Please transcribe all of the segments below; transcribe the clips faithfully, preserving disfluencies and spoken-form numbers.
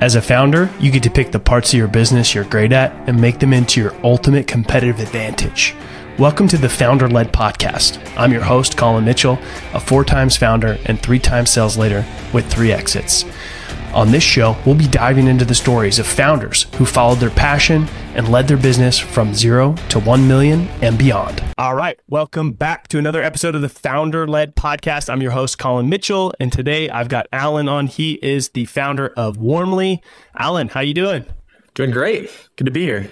As a founder, you get to pick the parts of your business you're great at and make them into your ultimate competitive advantage. Welcome to the Founder-Led Podcast. I'm your host, Colin Mitchell, a four times founder and three times sales leader with three exits. On this show, we'll be diving into the stories of founders who followed their passion and led their business from zero to one million and beyond. All right, welcome back to another episode of the Founder-Led Podcast. I'm your host, Colin Mitchell, and today I've got Alan on. He is the founder of Warmly. Alan, how you doing? Doing great. Good to be here.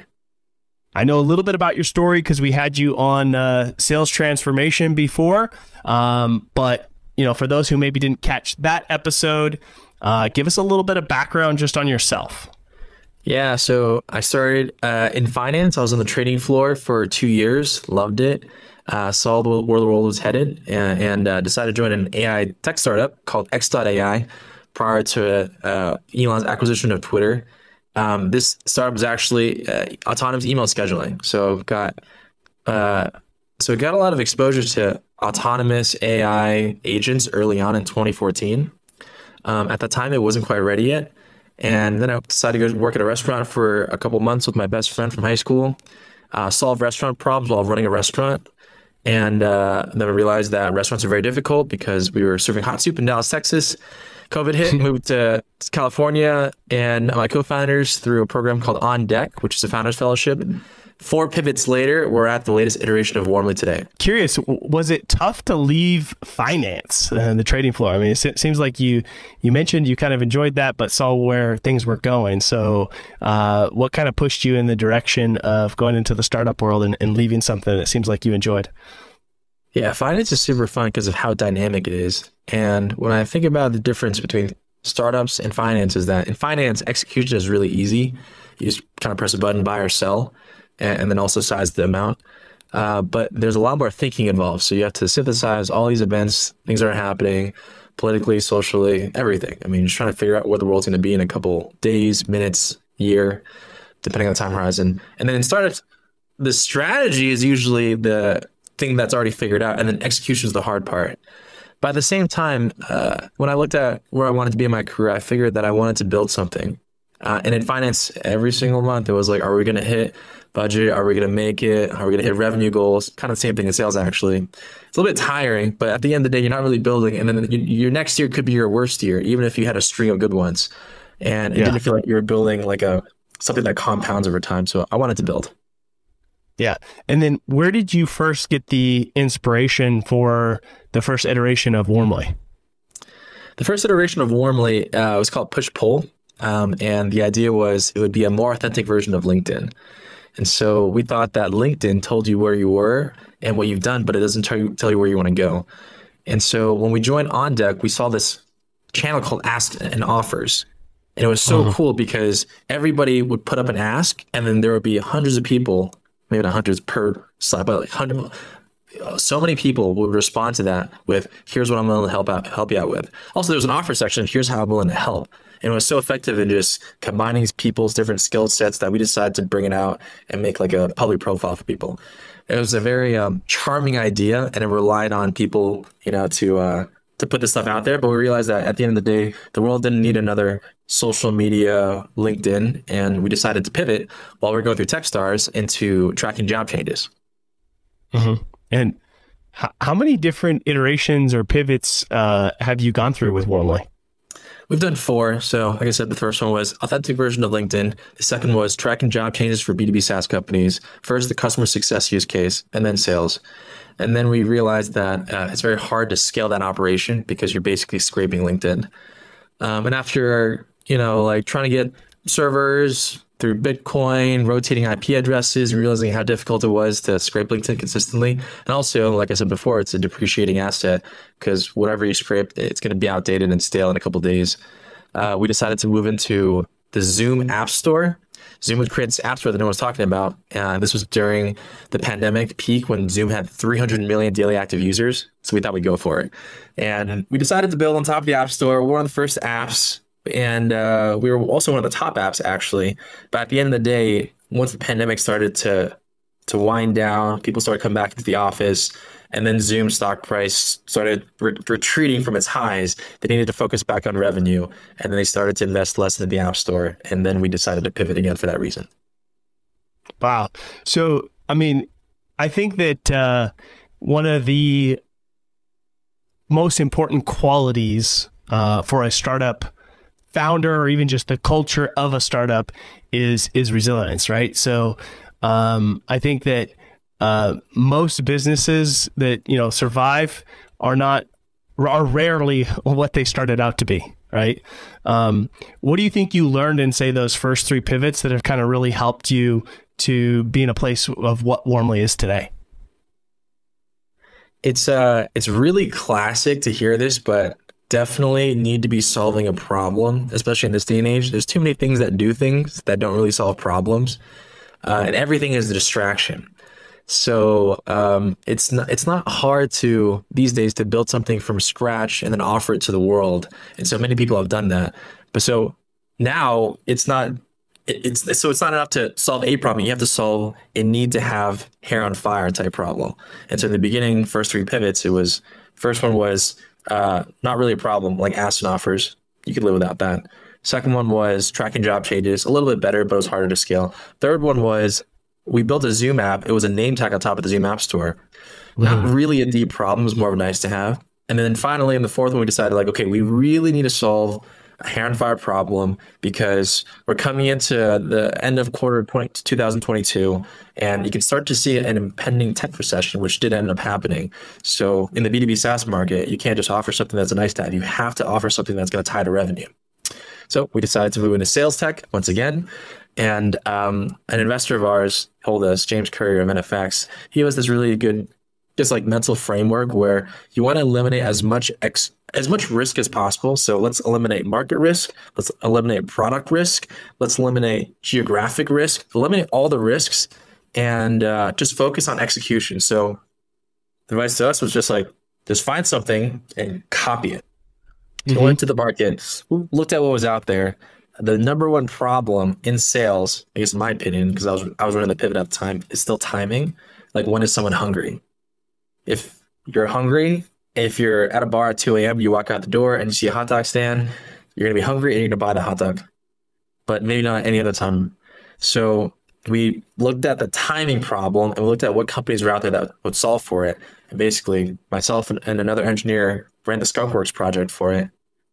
I know a little bit about your story because we had you on uh, Sales Transformation before, um, but you know, for those who maybe didn't catch that episode, Uh, give us a little bit of background just on yourself. Yeah, so I started uh, in finance. I was on the trading floor for two years, loved it, uh, saw the, where the world was headed, and, and uh, decided to join an A I tech startup called X dot A I prior to uh, Elon's acquisition of Twitter. Um, this startup is actually uh, autonomous email scheduling. So got uh, so got a lot of exposure to autonomous A I agents early on in twenty fourteen. Um, at the time, it wasn't quite ready yet. And then I decided to go work at a restaurant for a couple months with my best friend from high school, uh, solve restaurant problems while running a restaurant. And uh, then I realized that restaurants are very difficult because we were serving hot soup in Dallas, Texas. COVID hit, moved to California, and my co-founders through a program called On Deck, which is a founders fellowship. Four pivots later, we're at the latest iteration of Warmly today. Curious, was it tough to leave finance and the trading floor? I mean, it seems like you you mentioned you kind of enjoyed that, but saw where things were going. So uh, what kind of pushed you in the direction of going into the startup world and, and leaving something that seems like you enjoyed? Yeah, finance is super fun because of how dynamic it is. And when I think about the difference between startups and finance is that in finance, execution is really easy. You just kind of press a button, buy or sell, and then also size the amount. Uh, but there's a lot more thinking involved. So you have to synthesize all these events, things that are happening politically, socially, everything. I mean, just trying to figure out where the world's going to be in a couple days, minutes, year, depending on the time horizon. And then in startups, the strategy is usually the thing that's already figured out, and then execution is the hard part. But at the same time, uh, when I looked at where I wanted to be in my career, I figured that I wanted to build something. Uh, and in finance, every single month, it was like, are we going to hit budget? Are we going to make it? Are we going to hit revenue goals? Kind of the same thing in sales, actually. It's a little bit tiring, but at the end of the day, you're not really building. And then your next year could be your worst year, even if you had a string of good ones. And it yeah. didn't feel like you were building like a something that compounds over time. So I wanted to build. Yeah. And then where did you first get the inspiration for the first iteration of Warmly? The first iteration of Warmly uh, was called Push Pull. Um, and the idea was it would be a more authentic version of LinkedIn. And so we thought that LinkedIn told you where you were and what you've done, but it doesn't tell you, tell you where you want to go. And so when we joined On Deck, we saw this channel called Ask and Offers. And it was so uh-huh. cool because everybody would put up an ask, and then there would be hundreds of people, maybe not hundreds per slide, but like hundred, so many people would respond to that with, here's what I'm willing to help out, help you out with. Also, there was an offer section. Here's how I'm willing to help. And it was so effective in just combining these people's different skill sets that we decided to bring it out and make like a public profile for people. It was a very um, charming idea, and it relied on people, you know, to uh, to put this stuff out there. But we realized that at the end of the day, the world didn't need another social media, LinkedIn, and we decided to pivot while we were going through Techstars into tracking job changes. Mm-hmm. And h- how many different iterations or pivots uh, have you gone through with Warmly? We've done four. So like I said, the first one was authentic version of LinkedIn. The second was tracking job changes for B two B SaaS companies. First, the customer success use case, and then sales. And then we realized that uh, it's very hard to scale that operation because you're basically scraping LinkedIn. Um, and after, you know, like trying to get servers through Bitcoin, rotating I P addresses, and realizing how difficult it was to scrape LinkedIn consistently. And also, like I said before, it's a depreciating asset because whatever you scrape, it's going to be outdated and stale in a couple of days. Uh, we decided to move into the Zoom App Store. Zoom would create this app store that no one was talking about. Uh, this was during the pandemic peak when Zoom had three hundred million daily active users. So we thought we'd go for it. And we decided to build on top of the App Store. We're one of the first apps. And uh, we were also one of the top apps, actually. But at the end of the day, once the pandemic started to to wind down, people started coming back into the office, And then Zoom stock price started re- retreating from its highs. They needed to focus back on revenue. And then they started to invest less in the App Store. And then we decided to pivot again for that reason. Wow. So, I mean, I think that uh, one of the most important qualities uh, for a startup founder, or even just the culture of a startup, is is resilience, right? So um, I think that uh, most businesses that you know survive are not are rarely what they started out to be, right? Um, what do you think you learned in, say, those first three pivots that have kind of really helped you to be in a place of what Warmly is today? It's uh, it's really classic to hear this, but definitely need to be solving a problem, especially in this day and age. There's too many things that do things that don't really solve problems, uh, and everything is a distraction. So um, it's not it's not hard to these days to build something from scratch and then offer it to the world. And so many people have done that. But so now it's not it, it's so it's not enough to solve a problem. You have to solve a need to have hair on fire type problem. And so in the beginning, first three pivots, it was first one was uh, not really a problem, like Aston offers. You could live without that. Second one was tracking job changes, a little bit better, but it was harder to scale. Third one was we built a Zoom app. It was a name tag on top of the Zoom App Store. Not really a deep problem, it was more of a nice to have. And then finally, in the fourth one, we decided like, okay, we really need to solve a hair on fire problem because we're coming into the end of quarter twenty, twenty twenty-two, and you can start to see an impending tech recession, which did end up happening. So in the B two B SaaS market, you can't just offer something that's a nice to have. You have to offer something that's going to tie to revenue. So we decided to move into sales tech once again. And um, an investor of ours told us, James Currier of N F X, he has this really good, just like mental framework where you want to eliminate as much ex, as much risk as possible. So let's eliminate market risk. Let's eliminate product risk. Let's eliminate geographic risk. Eliminate all the risks and uh, just focus on execution. So the advice to us was just like, just find something and copy it. Mm-hmm. Go into the market, looked at what was out there. The number one problem in sales, I guess in my opinion, because I was I was running the pivot at the time, is still timing. Like, when is someone hungry? If you're hungry, if you're at a bar at two a.m., you walk out the door and you see a hot dog stand, you're going to be hungry and you're going to buy the hot dog. But maybe not any other time. So we looked at the timing problem and we looked at what companies were out there that would solve for it. And basically, myself and, and another engineer ran the Skunkworks project for it.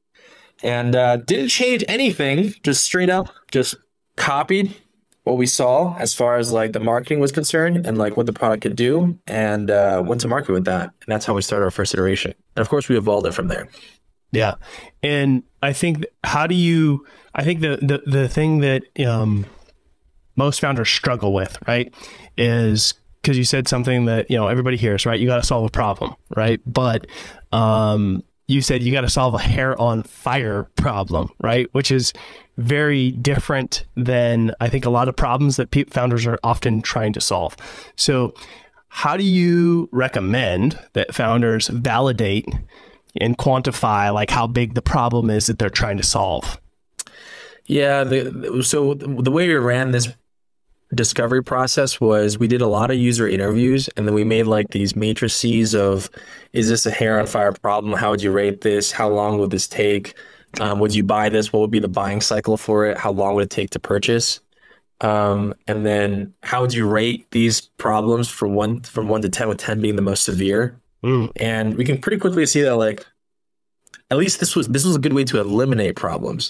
And uh, didn't change anything, just straight up, just copied what we saw as far as like the marketing was concerned and like what the product could do, and uh, went to market with that. And that's how we started our first iteration. And of course, we evolved it from there. Yeah. And I think, how do you, I think the, the, the thing that um, most founders struggle with, right, is because you said something that, you know, everybody hears, right? You got to solve a problem, right? But um, you said you got to solve a hair on fire problem, right? Which is very different than I think a lot of problems that pe- founders are often trying to solve. So how do you recommend that founders validate and quantify like how big the problem is that they're trying to solve? Yeah. The, so the way we ran this discovery process was we did a lot of user interviews, and then we made like these matrices of, is this a hair on fire problem? How would you rate this? How long would this take? Um, would you buy this? What would be the buying cycle for it? How long would it take to purchase? Um, and then how would you rate these problems from one from one to ten, with ten being the most severe? Mm. And we can pretty quickly see that like at least this was this was a good way to eliminate problems.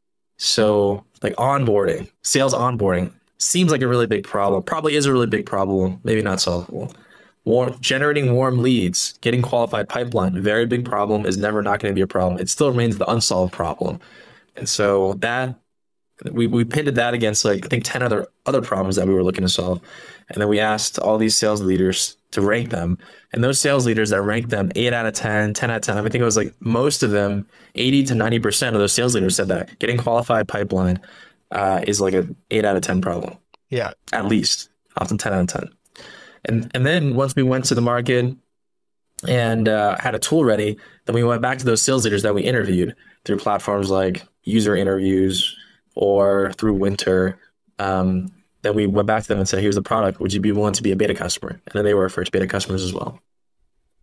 So like onboarding, sales onboarding seems like a really big problem. Probably is a really big problem. Maybe not solvable. Warm, generating warm leads, getting qualified pipeline, very big problem, is never not going to be a problem. It still remains the unsolved problem. And so that we we pitted that against like I think ten other other problems that we were looking to solve. And then we asked all these sales leaders to rank them. And those sales leaders that ranked them eight out of ten, ten out of ten, I think it was like most of them, eighty to ninety percent of those sales leaders said that getting qualified pipeline uh, is like an eight out of ten problem. Yeah. At least, often ten out of ten. And and then once we went to the market and uh, had a tool ready, then we went back to those sales leaders that we interviewed through platforms like user interviews or through Winter. Um, then we went back to them and said, here's the product. Would you be willing to be a beta customer? And then they were our first beta customers as well.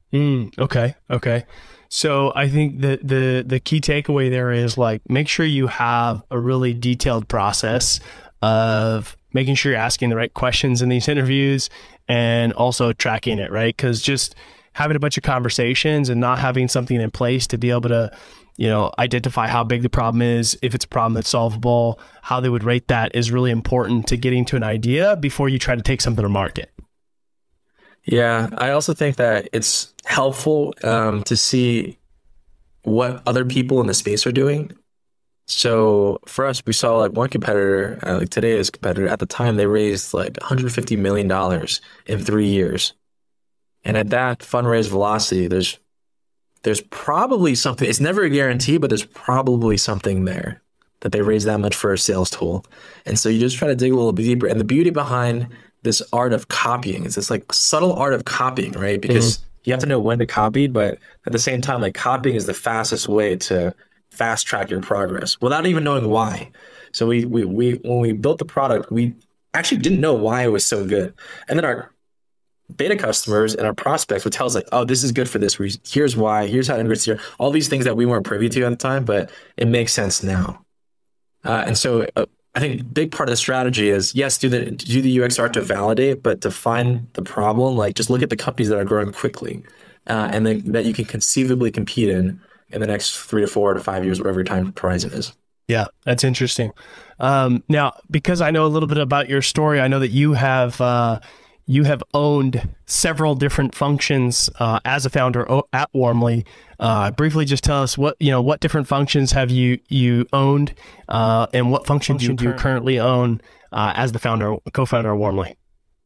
Mm, okay. Okay. So I think the, the, the key takeaway there is like, make sure you have a really detailed process of making sure you're asking the right questions in these interviews and also tracking it, right? Because just having a bunch of conversations and not having something in place to be able to, you know, identify how big the problem is, if it's a problem that's solvable, how they would rate that is really important to getting to an idea before you try to take something to market. Yeah, I also think that it's helpful um, to see what other people in the space are doing. So for us, we saw like one competitor, uh, like today's competitor, at the time they raised like one hundred fifty million dollars in three years. And at that fundraise velocity, there's there's probably something, it's never a guarantee, but there's probably something there that they raised that much for a sales tool. And so you just try to dig a little bit deeper. And the beauty behind this art of copying is this like subtle art of copying, right? Because mm-hmm. you have to know when to copy, but at the same time, like copying is the fastest way to fast track your progress without even knowing why. So we, we, we, when we built the product, we actually didn't know why it was so good. And then our beta customers and our prospects would tell us like, oh, this is good for this reason. Here's why, here's how it integrates here. All these things that we weren't privy to at the time, but it makes sense now. Uh, and so uh, I think a big part of the strategy is, yes, do the do the U X art to validate, but to find the problem, like just look at the companies that are growing quickly uh, and then that you can conceivably compete in in the next three to four to five years, whatever your time horizon is. Yeah, that's interesting. Um, now, because I know a little bit about your story, I know that you have uh, you have owned several different functions uh, as a founder at Warmly. Uh, briefly, just tell us what you know. What different functions have you you owned, uh, and what functions Function do you currently own uh, as the founder, co-founder of Warmly?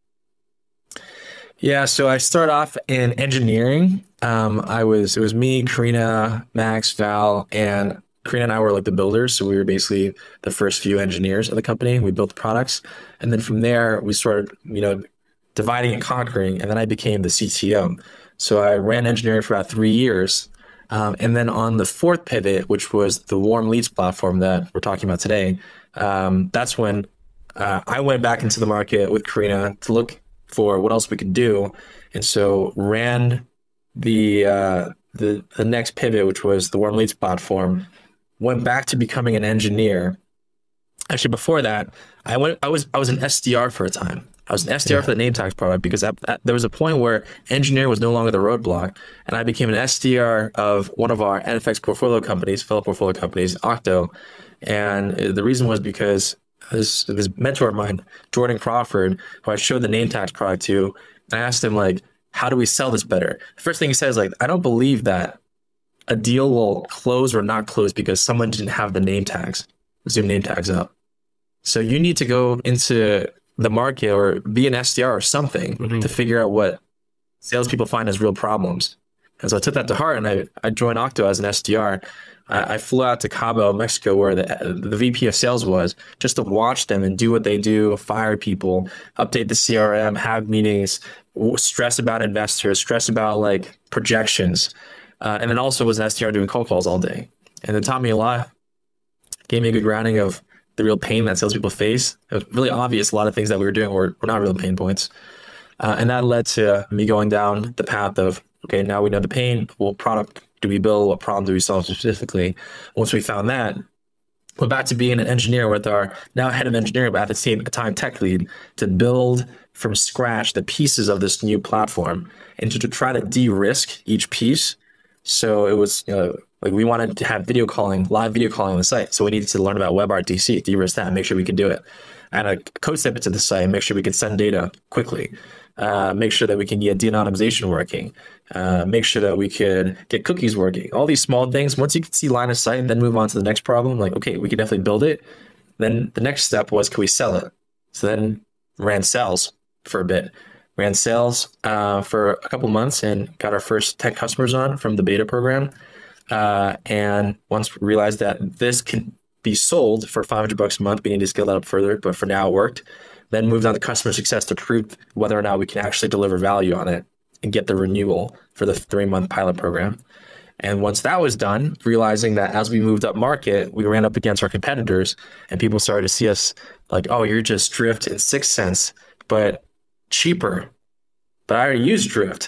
Yeah, so I started off in engineering. Um, I was it was me, Karina, Max, Val, and Karina and I were like the builders. So we were basically the first few engineers of the company. We built the products, and then from there we started, you know, dividing and conquering, and then I became the C T O. So I ran engineering for about three years. Um, and then on the fourth pivot, which was the Warm Leads platform that we're talking about today, um, that's when uh, I went back into the market with Karina to look for what else we could do. And so ran the, uh, the, the next pivot, which was the Warm Leads platform, went back to becoming an engineer. Actually, before that, I went, I was, I was an S D R for a time. I was an S D R yeah. for the name tags product because at, at, there was a point where engineer was no longer the roadblock, and I became an S D R of one of our N F X portfolio companies, fellow portfolio companies, Octo. And the reason was because this, this mentor of mine, Jordan Crawford, who I showed the name tags product to, I asked him, like, how do we sell this better? The first thing he says, like, I don't believe that a deal will close or not close because someone didn't have the name tags, Zoom name tags up. So you need to go into the market or be an S D R or something mm-hmm. to figure out what salespeople find as real problems. And so I took that to heart, and I, I joined Octo as an S D R. I, I flew out to Cabo, Mexico, where the, the V P of sales was, just to watch them and do what they do, fire people, update the C R M, have meetings, stress about investors, stress about like projections. Uh, and then also was an S D R doing cold calls all day. And it taught me a lot, gave me a good grounding of the real pain that salespeople face. It was really obvious a lot of things that we were doing were, were not real pain points. Uh, and that led to me going down the path of, okay, now we know the pain. What product do we build? What problem do we solve specifically? Once we found that, went back to being an engineer with our now head of engineering, but at the same time tech lead, to build from scratch the pieces of this new platform and to, to try to de-risk each piece. So it was, you know, like we wanted to have video calling, live video calling on the site. So we needed to learn about WebRTC, de-risk that, make sure we could do it. And a code snippet to the site, make sure we could send data quickly. Uh, make sure that we can get de-anonymization working. Uh, make sure that we could get cookies working. All these small things. Once you can see line of sight and then move on to the next problem, like, okay, we can definitely build it. Then the next step was, can we sell it? So then ran sales for a bit. Ran sales uh, for a couple months and got our first ten customers on from the beta program. Uh, and once we realized that this can be sold for five hundred bucks a month, we need to scale that up further. But for now, it worked. Then moved on to customer success to prove whether or not we can actually deliver value on it and get the renewal for the three-month pilot program. And once that was done, realizing that as we moved up market, we ran up against our competitors, and people started to see us like, oh, you're just Drift and Sixth Sense, but cheaper. But I already use Drift.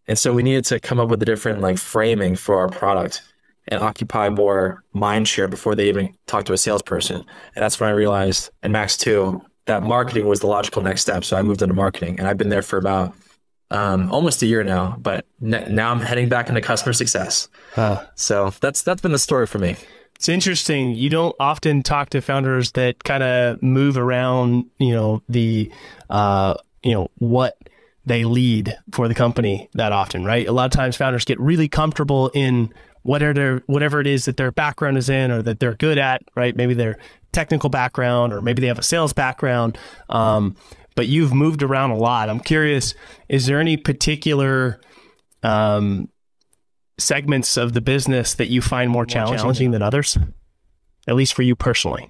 And so we needed to come up with a different like framing for our product and occupy more mind share before they even talk to a salesperson. And that's when I realized in Max two that marketing was the logical next step. So I moved into marketing, and I've been there for about um, almost a year now. But ne- now I'm heading back into customer success. Huh. So that's that's been the story for me. It's interesting. You don't often talk to founders that kind of move around, you know, the, uh, you know, what they lead for the company that often, right? A lot of times founders get really comfortable in whatever whatever it is that their background is in or that they're good at, right? Maybe their technical background, or maybe they have a sales background. Um, but you've moved around a lot. I'm curious, is there any particular um, segments of the business that you find more, more challenging, challenging than others? At least for you personally.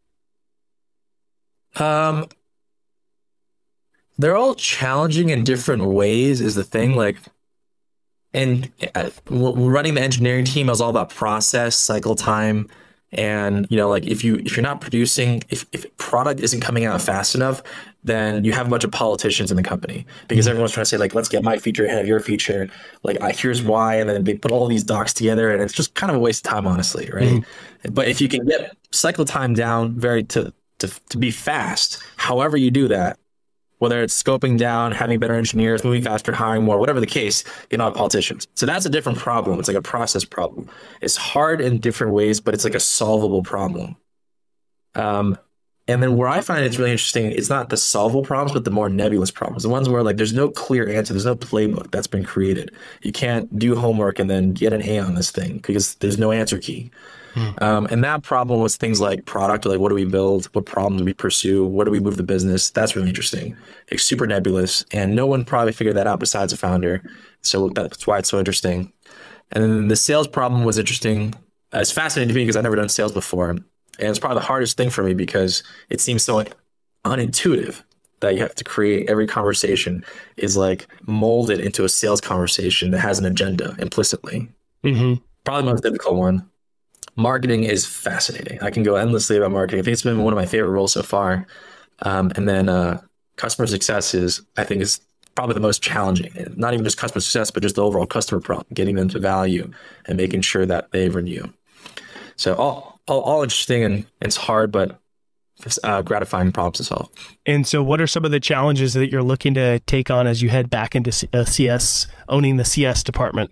Um, they're all challenging in different ways is the thing. Like, and uh, running the engineering team, I was all about process, cycle time. And, you know, like if you, if you're not producing, if, if product isn't coming out fast enough, then you have a bunch of politicians in the company because everyone's trying to say like, let's get my feature ahead of your feature. Like, I, here's why. And then they put all these docs together, and it's just kind of a waste of time, honestly. Right. Mm-hmm. But if you can get cycle time down very to, to, to be fast, however you do that, whether it's scoping down, having better engineers, moving faster, hiring more, whatever the case, you're not politicians. So that's a different problem. It's like a process problem. It's hard in different ways, but it's like a solvable problem. Um, and then where I find it's really interesting, it's not the solvable problems, but the more nebulous problems. The ones where like there's no clear answer, there's no playbook that's been created. You can't do homework and then get an A on this thing because there's no answer key. Hmm. Um, and that problem was things like product, or like what do we build, what problems do we pursue, where do we move the business? That's really interesting. It's super nebulous, and no one probably figured that out besides a founder. So that's why it's so interesting. And then the sales problem was interesting. Uh, it's fascinating to me because I've never done sales before, and it's probably the hardest thing for me because it seems so unintuitive that you have to create every conversation is like molded into a sales conversation that has an agenda implicitly. Mm-hmm. Probably the most difficult one. Marketing is fascinating. I can go endlessly about marketing. I think it's been one of my favorite roles so far. Um, and then uh, customer success is, I think, is probably the most challenging. Not even just customer success, but just the overall customer problem, getting them to value and making sure that they renew. So all all, all interesting, and it's hard, but uh, gratifying problems to solve. And so what are some of the challenges that you're looking to take on as you head back into C- uh, C S, owning the C S department?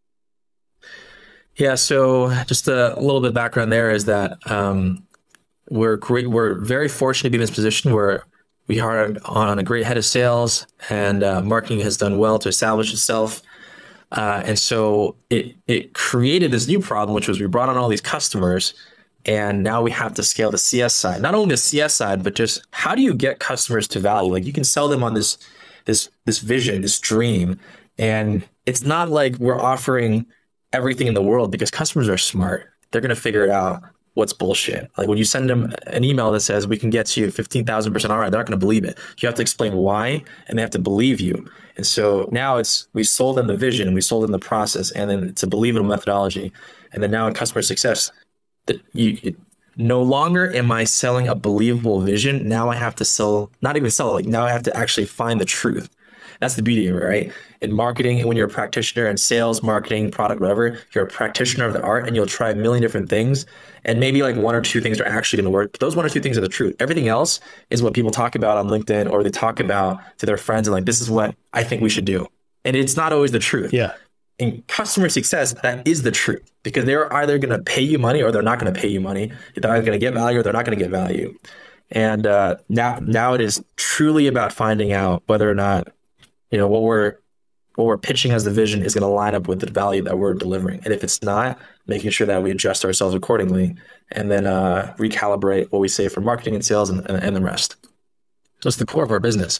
Yeah, so just a little bit of background there is that um, we're great, we're very fortunate to be in this position where we are on a great head of sales, and uh, marketing has done well to establish itself. Uh, and so it it created this new problem, which was we brought on all these customers, and now we have to scale the C S side. Not only the C S side, but just how do you get customers to value? Like you can sell them on this this this vision, this dream, and it's not like we're offering everything in the world because customers are smart. They're going to figure it out what's bullshit. Like when you send them an email that says we can get you fifteen thousand percent R O I, they're not going to believe it. You have to explain why, and they have to believe you. And so now it's, we sold them the vision, we sold them the process, and then it's a believable methodology. And then now in customer success, that you, it, no longer am I selling a believable vision. Now I have to sell, not even sell it, like now I have to actually find the truth. That's the beauty of it, right? In marketing, when you're a practitioner in sales, marketing, product, whatever, you're a practitioner of the art, and you'll try a million different things. And maybe like one or two things are actually going to work. But those one or two things are the truth. Everything else is what people talk about on LinkedIn, or they talk about to their friends, and like, this is what I think we should do. And it's not always the truth. Yeah. In customer success, that is the truth, because they're either going to pay you money or they're not going to pay you money. They're either going to get value or they're not going to get value. And uh, now, now it is truly about finding out whether or not, you know, what we're what we're pitching as the vision is going to line up with the value that we're delivering. And if it's not, making sure that we adjust ourselves accordingly, and then uh, recalibrate what we say for marketing and sales and, and, and the rest. So it's the core of our business.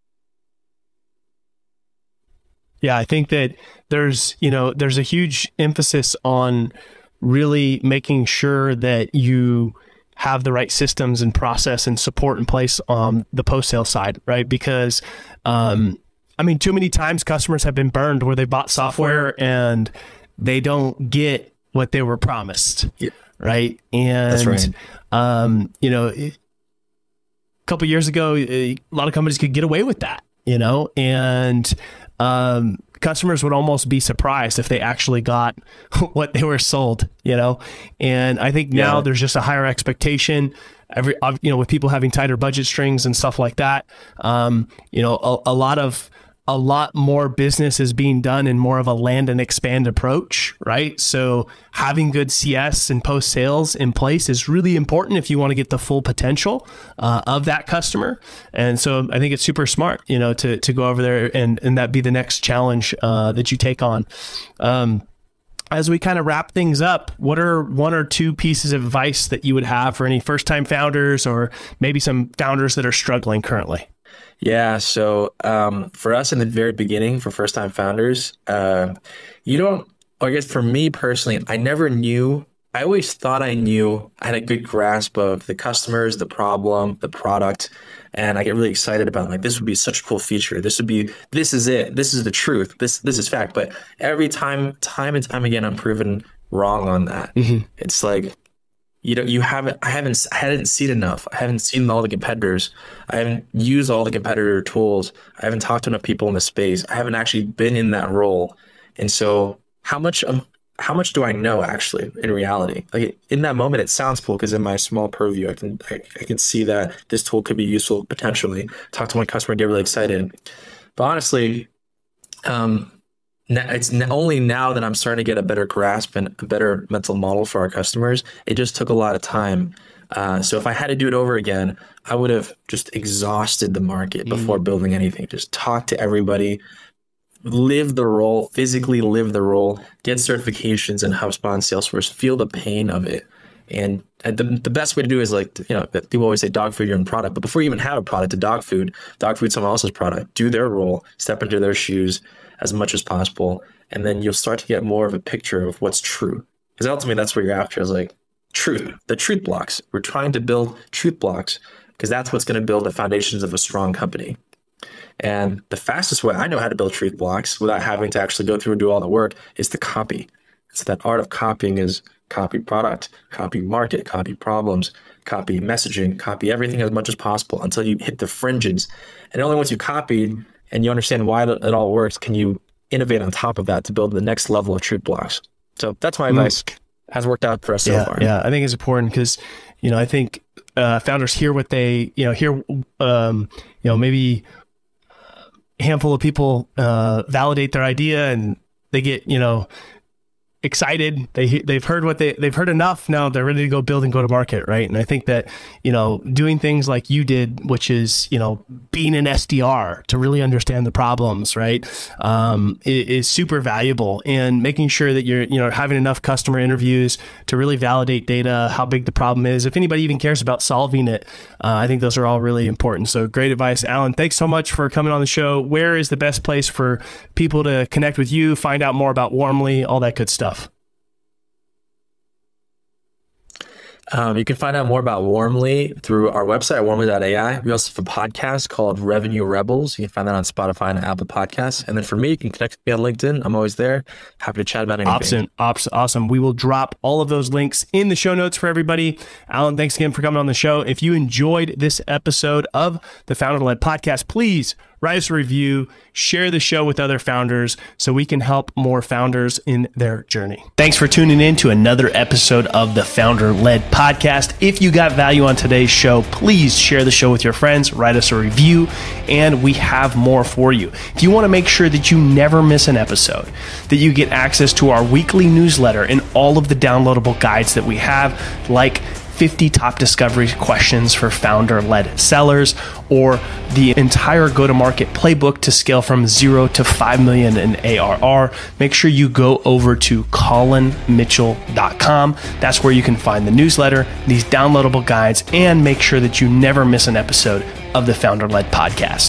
Yeah, I think that there's, you know, there's a huge emphasis on really making sure that you have the right systems and process and support in place on the post-sale side, right? Because, um, I mean, too many times customers have been burned where they bought software and they don't get what they were promised, yeah. right? And, That's right. um, you know, a couple of years ago, a lot of companies could get away with that, you know, and um, customers would almost be surprised if they actually got what they were sold, you know? And I think now yeah. there's just a higher expectation. Every, you know, with people having tighter budget strings and stuff like that, um, you know, a, a lot of, a lot more business is being done in more of a land and expand approach, right? So having good C S and post sales in place is really important if you want to get the full potential uh, of that customer. And so I think it's super smart, you know, to to go over there and and that be the next challenge uh, that you take on. Um, As we kind of wrap things up, what are one or two pieces of advice that you would have for any first-time founders or maybe some founders that are struggling currently? Yeah. So um, for us in the very beginning, for first-time founders, uh, you don't, or I guess for me personally, I never knew, I always thought I knew, I had a good grasp of the customers, the problem, the product. And I get really excited about like, this would be such a cool feature. This would be, this is it. This is the truth. This, this is fact. But every time, time and time again, I'm proven wrong on that. Mm-hmm. It's like, you know, you haven't, I haven't, I hadn't seen enough. I haven't seen all the competitors. I haven't used all the competitor tools. I haven't talked to enough people in the space. I haven't actually been in that role. And so how much, um, how much do I know actually in reality? Like in that moment, it sounds cool because in my small purview, I can, I, I can see that this tool could be useful potentially. Talk to one customer, get really excited. But honestly, um, it's only now that I'm starting to get a better grasp and a better mental model for our customers. It just took a lot of time. Uh, so if I had to do it over again, I would have just exhausted the market mm. before building anything. Just talk to everybody, live the role, physically live the role, get certifications in HubSpot and Salesforce, feel the pain of it. And the, the best way to do is like, you know, people always say dog food your own product, but before you even have a product, a dog food, dog food someone else's product, do their role, step into their shoes as much as possible. And then you'll start to get more of a picture of what's true. Because ultimately that's what you're after is like truth, the truth blocks. We're trying to build truth blocks because that's what's going to build the foundations of a strong company. And the fastest way I know how to build truth blocks without having to actually go through and do all the work is to copy. So that art of copying is copy product, copy market, copy problems, copy messaging, copy everything as much as possible until you hit the fringes. And only once you copy and you understand why it all works, can you innovate on top of that to build the next level of truth blocks. So that's my advice. Mm. Has worked out for us yeah, so far. Yeah, I think it's important because, you know, I think uh, founders hear what they, you know, hear, um, you know, maybe a handful of people uh, validate their idea and they get, you know, excited. They they've heard what they they've heard enough. Now they're ready to go build and go to market, right? And I think that, you know, doing things like you did, which is, you know, being an S D R to really understand the problems, right, um, is, is super valuable. And making sure that you're, you know, having enough customer interviews to really validate data, how big the problem is, if anybody even cares about solving it. Uh, I think those are all really important. So great advice, Alan. Thanks so much for coming on the show. Where is the best place for people to connect with you, find out more about Warmly, all that good stuff? Um, you can find out more about Warmly through our website, warmly dot A I. We also have a podcast called Revenue Rebels. You can find that on Spotify and Apple Podcasts. And then for me, you can connect with me on LinkedIn. I'm always there. Happy to chat about anything. Awesome. Awesome. We will drop all of those links in the show notes for everybody. Alan, thanks again for coming on the show. If you enjoyed this episode of the Founder-Led Podcast, please write us a review, share the show with other founders so we can help more founders in their journey. Thanks for tuning in to another episode of the Founder-Led Podcast. If you got value on today's show, please share the show with your friends, write us a review, and we have more for you. If you want to make sure that you never miss an episode, that you get access to our weekly newsletter and all of the downloadable guides that we have, like fifty top discovery questions for founder-led sellers, or the entire go-to-market playbook to scale from zero to five million in A R R, make sure you go over to colin mitchell dot com. That's where you can find the newsletter, these downloadable guides, and make sure that you never miss an episode of the Founder-Led Podcast.